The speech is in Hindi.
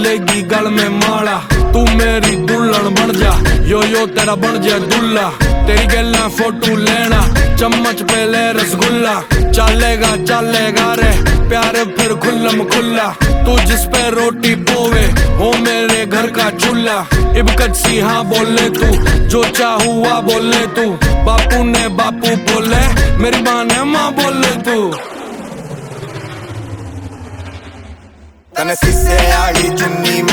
लेगी गल में माला, तू मेरी दुल्हन बन जा, यो तेरा बन जा दूल्हा। तेरी गल्ला फोटो लेना, चम्मच पे ले रसगुल्ला, चलेगा रे प्यारे फिर खुल्लम खुल्ला। तू जिस पे रोटी पोवे हो मेरे घर का चूल्हा। इबकत सी हाँ बोले तू, जो चाहुआ बोले तू, बापू ने बापू बोले, मेरी माँ ने माँ बोले तू। तने शीशे आड़ी चुन्नी